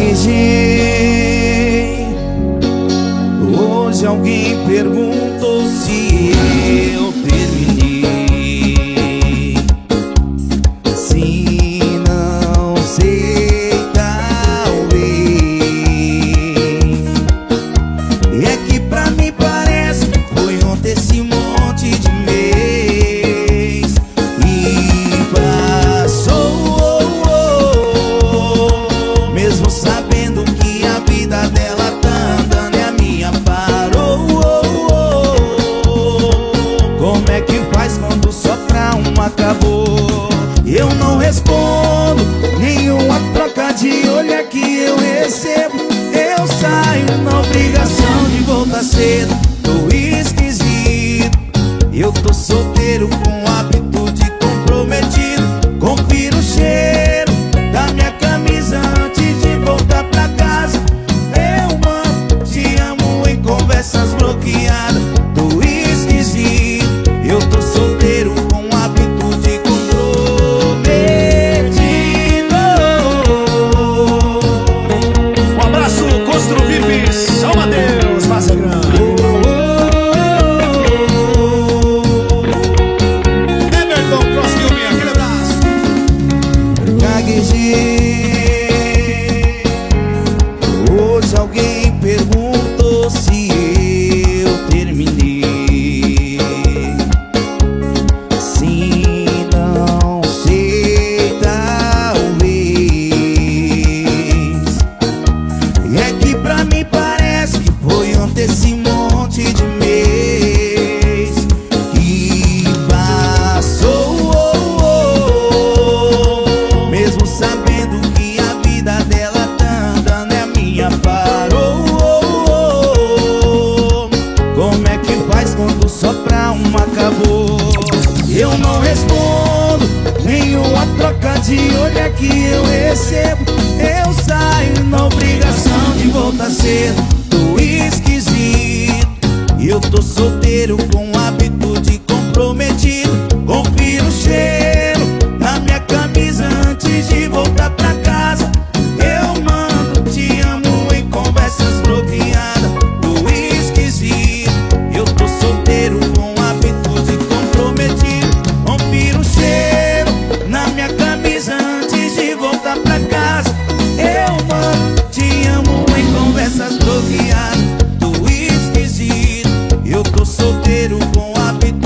Gaguejei. Hoje alguém perguntou se eu terminei. Se não sei, talvez. É que pra mim parece que foi ontem esse monte de mês e passou, mesmo sabendo que a vida dela tá andando e a minha parou. Como é que faz quando só pra uma acabou? Eu não respondo nenhuma troca de olhar que eu recebo. Eu saio na obrigação de voltar cedo. Tô esquisito, eu tô solteiro com hábito de comprometido. Confiro o cheiro da minha camisa antes de voltar pra casa. Eu amo, te amo em conversas bloqueadas. Tô esquisito, eu tô solteiro com hábito de comprometido. Um abraço, Constru VIP, salva Deus, Massa Grande. Everton Cross Filme, aquele abraço. Gaguejei. Hoje alguém perguntou se eu terminei. Se não sei, talvez. É que pra mim parece que foi ontem esse monte de mês que passou, mesmo sabendo que a vida dela tá andando e a minha parou. Como é que faz quando só pra uma acabou? Eu não respondo nenhuma troca de olhar que eu recebo. Eu saio na obrigação de voltar cedo. Tô esquisito, eu tô solteiro com hábito de comprometido. Confiro o cheiro na minha camisa antes de voltar pra casa. Eu mando, te amo em conversas bloqueadas. Tô esquisito, eu tô solteiro com hábito de comprometido. Confiro o cheiro na minha camisa antes de voltar pra casa. Eu mando, te amo em conversas bloqueadas. Tô esquisito, eu tô solteiro com hábito